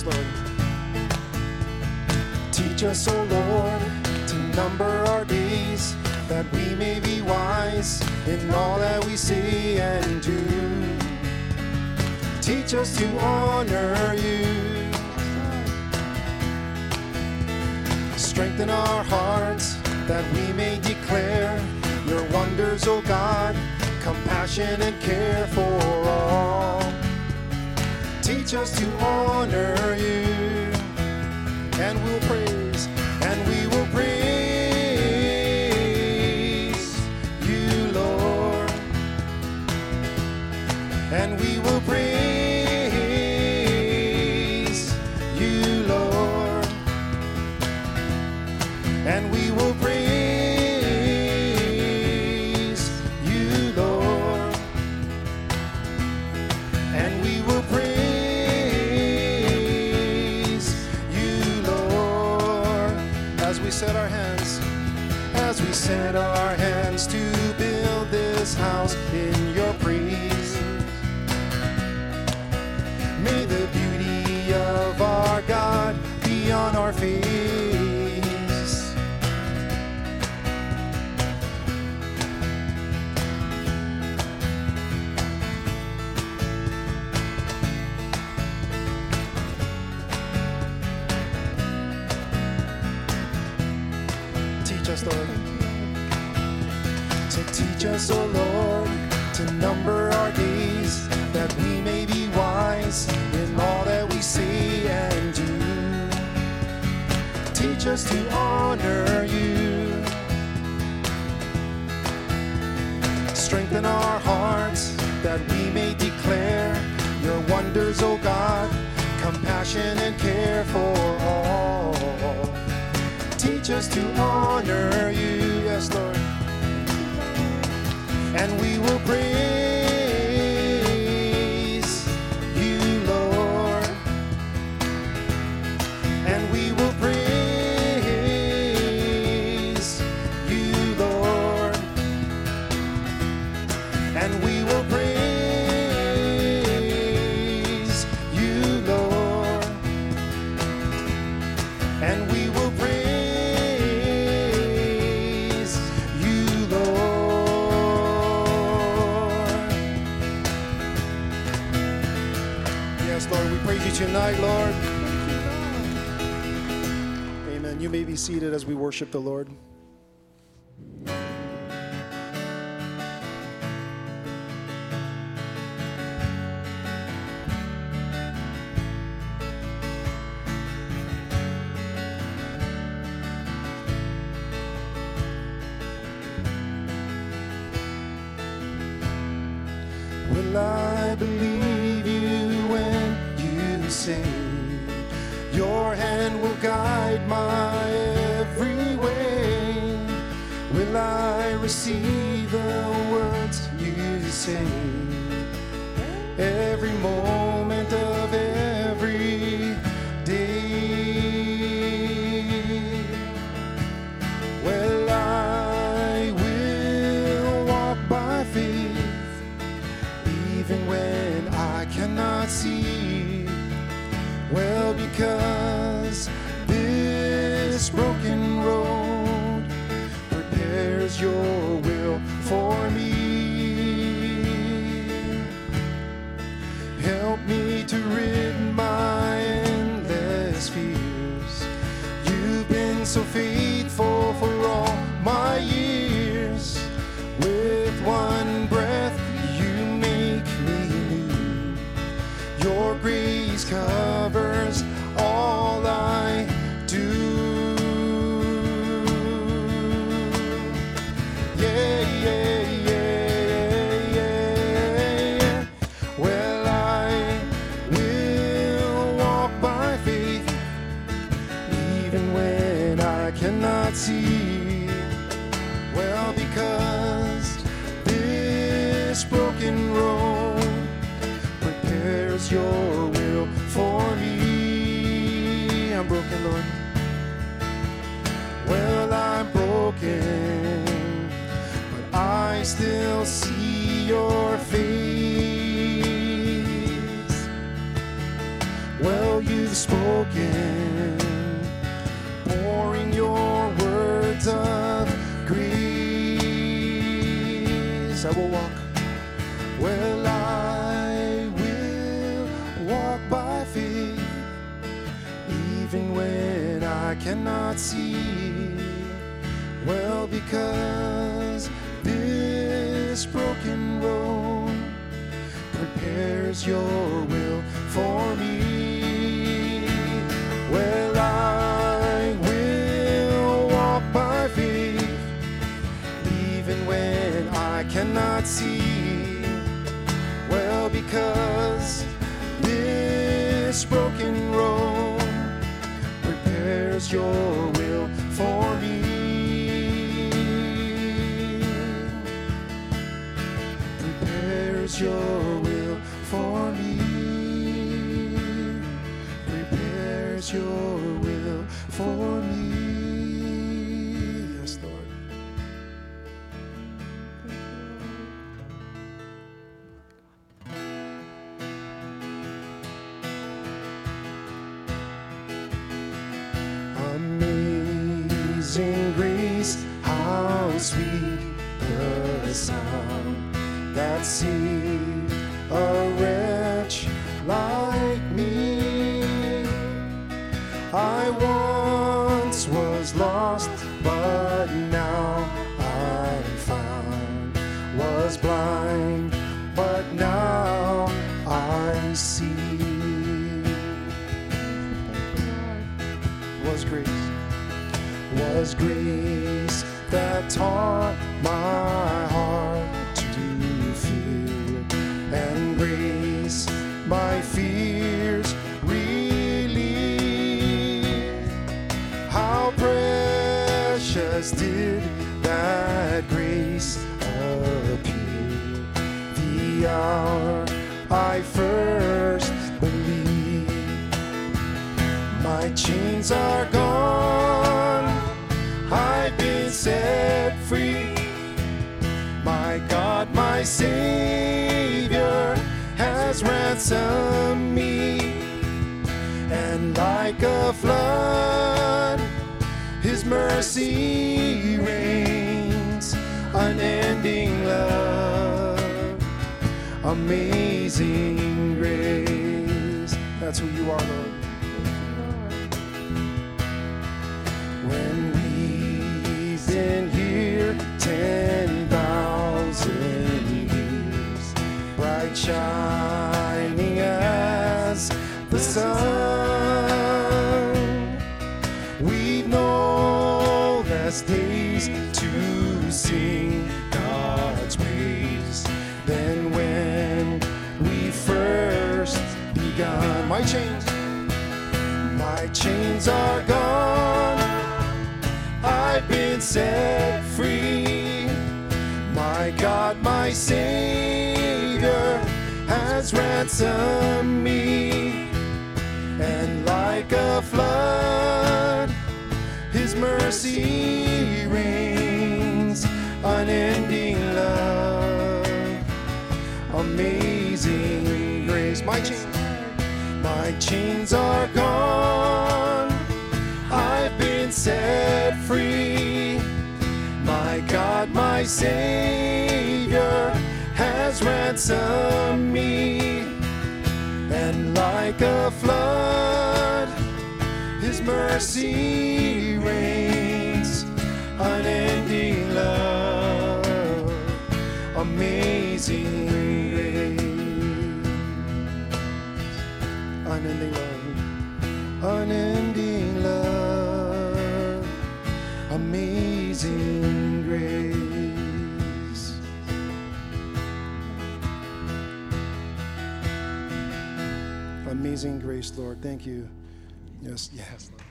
Lord. Teach us, O Lord, to number our days, that we may be wise in all that we say and do. Teach us to honor you. Strengthen our hearts, that we may declare your wonders, O God, compassion and care for all. Teach us to honor you, and we'll praise, and we will praise you, Lord, and we will praise you, Lord, and we will praise you, Lord, and we will praise as we set our hands to build this house in your praise. May the beauty of our God be on our face. Teach us, Lord. So teach us, O Lord, to number our days, that we may be wise in all that we say and do. Teach us to honor you. Strengthen our hearts, that we may declare your wonders, O God, compassion and care for all. Teach us to honor you, yes, Lord, and we will praise you, Lord, and we will praise you, Lord, and we will praise you, Lord, and we will praise Lord, we praise you tonight, Lord. Amen. You may be seated as we worship the Lord. Will I believe you when you say your hand will guide my every way? Will I receive the words you say every moment of every day? Well, I will walk by faith even when I cannot see. Well, because this broken road prepares your will for me. Help me to rid my endless fears. You've been so faithful for all my years. With one breath your grace covers all I do. Yeah, yeah, yeah, yeah. Well, I will walk by faith even when I cannot see. Well, because this broken road prepares your will for me. I'm broken, Lord. Well, I'm broken, but I still see your face. Well, you've spoken broken, pouring your words of grace. I will walk. Well, I will walk by faith, even when I cannot see. Well, because this broken road prepares your will for me. Well, I will walk by faith, even when I cannot see. Well, because this broken road prepares your will for me. Prepares your will for me. Prepares your will for me. Yes, Lord. Amazing grace, how sweet the sound that saved a wretch like me. I once was lost, but now I'm found. Was blind, but now I see. Was grace that taught my heart to fear, and grace my fears relieved. How precious did that grace appear the hour I first believed. My chains are gone, I've been set free. My God, my Savior has ransomed me. And like a flood, His mercy reigns. Unending love, amazing grace. That's who you are, Lord. When we've been here 10,000 years, bright shining as the sun, we've no less days to sing God's praise than when we first begun. My chains are gone, I've been set free. My God, my Savior has ransomed me. And like a flood, His mercy reigns. Unending love, amazing grace. My chains are gone, I've been set free. My God, my Savior has ransomed me. And like a flood, His mercy reigns. Unending love, amazing grace. Unending love, unending love, amazing grace. Amazing grace, Lord. Thank you. Yes, yes, Lord.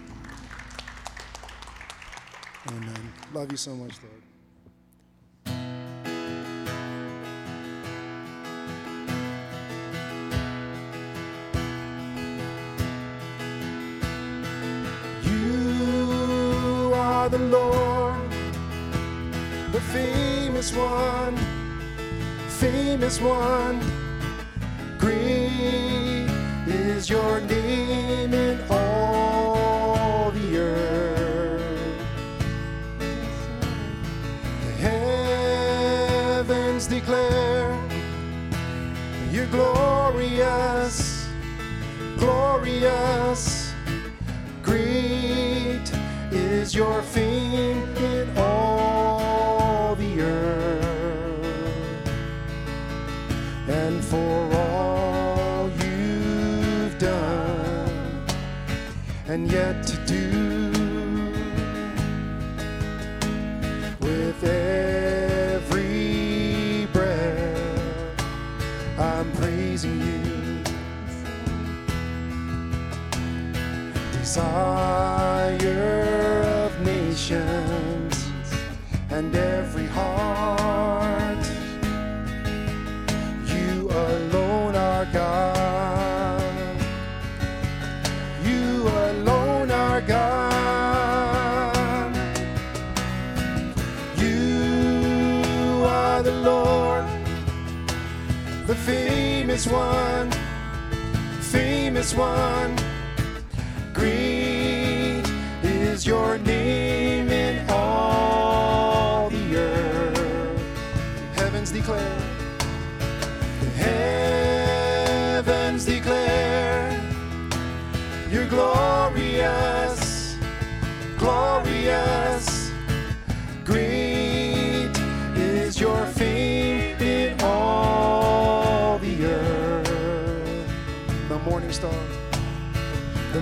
Amen. Love you so much, Lord. You are the Lord, the famous one, famous one. Great is your name in glorious. Great is your fame in all the earth, and for all you've done and yet to do. With every breath, I'm praising you. Desire of nations and every heart, you alone are God. You alone are God. You are the Lord, the famous one, famous one. Great is your name in all the earth. Heavens declare, the heavens declare, you're glorious, glorious. Great is your fame in all the earth. The morning star. The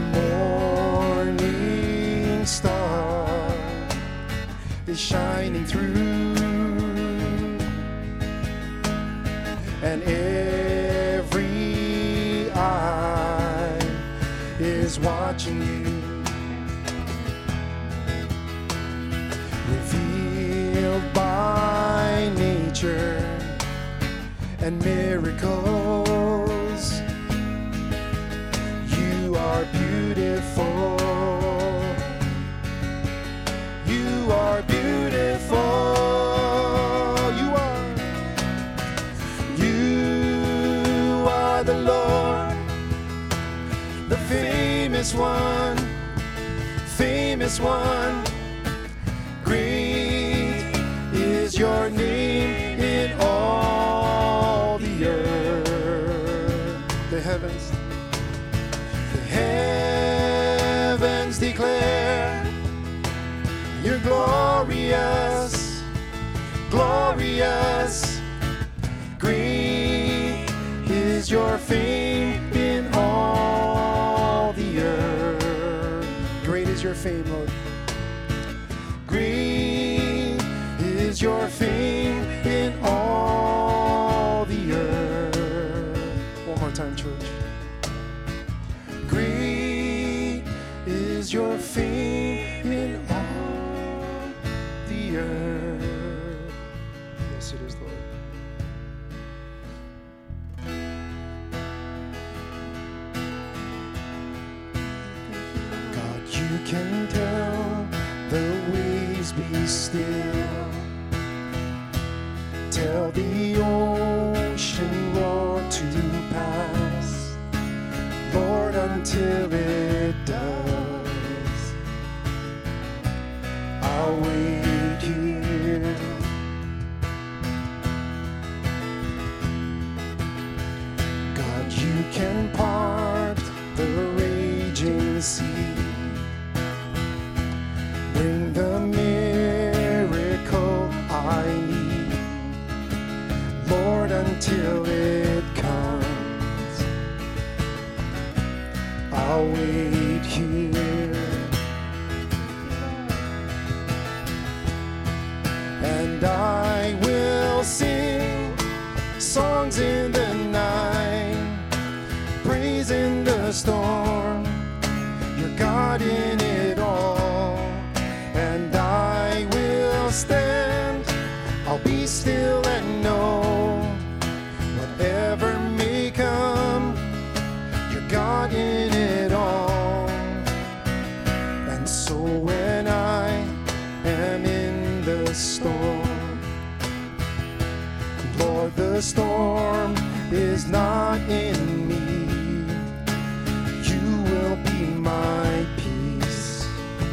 morning star is shining through, and every eye is watching you. Revealed by nature and miracles, you are beautiful. You are beautiful. You are. You are the Lord, the famous one, famous one. Great is your name in all the earth. The heavens. Heavens declare, you're glorious, glorious. Great is your fame in all the earth. Great is your fame, Lord. Great is your fame in all the earth. One more time, church. Great is your fame in all the earth. Yes, it is, Lord. God, you can tell the waves be still. Tell the ocean roar to pass, Lord, until it does. I'll wait here. God, you can part the raging sea, bring the miracle I need, Lord, until it comes. I'll wait here, and I will sing songs in the night, praise in the storm. You're God in it all, and I will stand. I'll be still and know, whatever may come, you're God in it all. And so when I am in the storm, Lord, the storm is not in me. You will be my peace.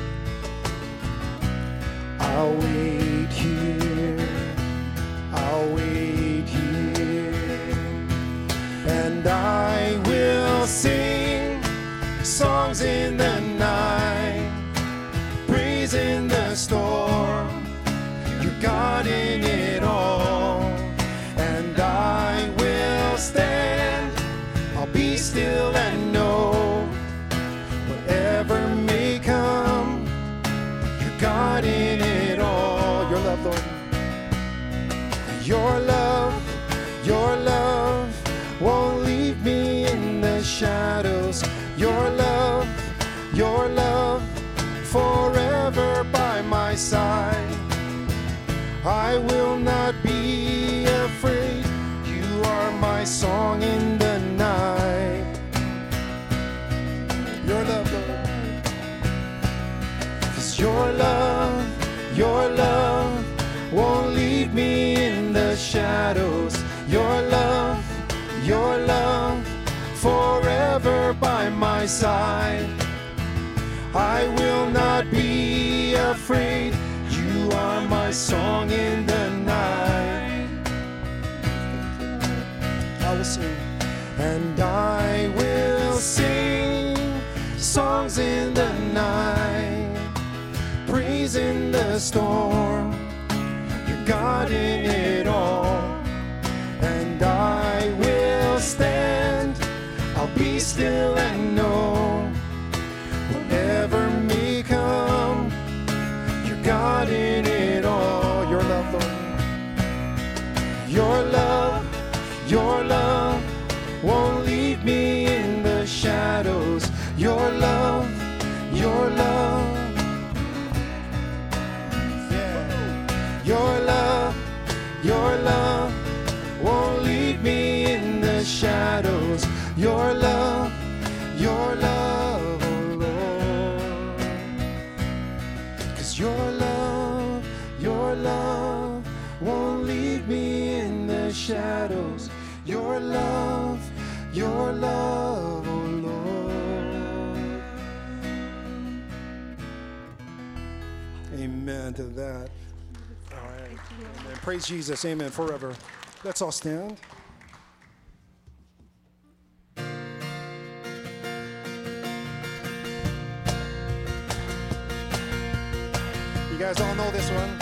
I'll wait here, I'll wait here, and I will sing You're God in it all. And I will stand, I'll be still and know, whatever may come, you're God in it all. Your love, Lord. Your love won't leave me in the shadows. Your love forever by my side. I will not be afraid. You are my song in the night. Your love, Lord. 'Cause your love won't leave me in the shadows. Your love forever by my side. I will not be afraid. You are my song in the night. I will sing. And I will sing songs in the night, praise in the storm. You're God in it all. And I will stand, I'll be still and know, whatever may come, you're God in it all. Your love, Lord. Your love won't leave me in the shadows. Your love, yeah. Your love won't leave me in the shadows. Your love, oh Lord. 'Cause your love won't leave me in the shadows. Your love, oh Lord. Amen to that. All right. Amen. Praise Jesus. Amen. Forever. Let's all stand. You guys all know this one.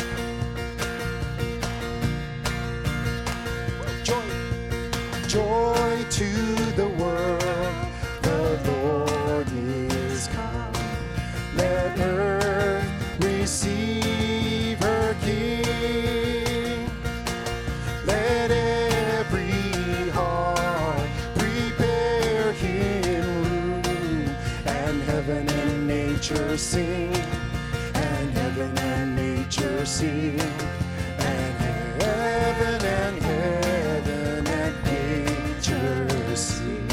Joy to the world, the Lord is come. Let earth receive her King. Let every heart prepare him room, and heaven and nature sing, and heaven and nature sing, and heaven and nature sing.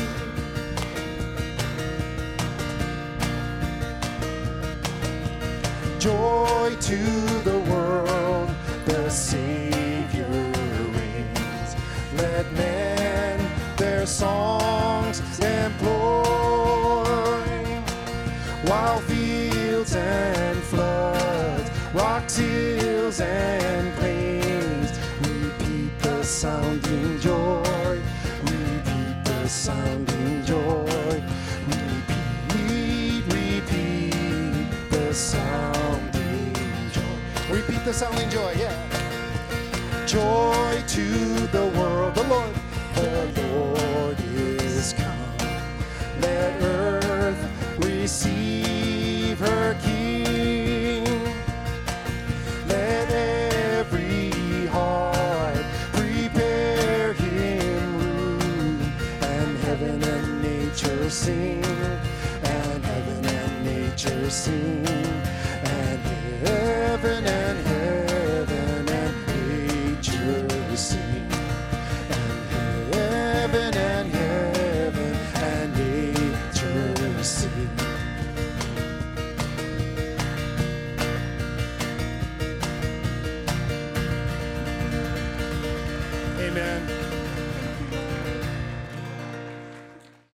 Joy to the world, the Savior reigns. Let men their songs employ, while fields and floods, rocks, hills, and plains repeat the sounding joy, repeat the sounding joy, repeat the sounding joy, repeat the sounding joy, yeah. Joy to the world, the Lord is come. Let earth receive her King. Let every heart prepare him room, and heaven and nature sing, and heaven and nature sing, and heaven and nature sing, and heaven and nature sing. Amen.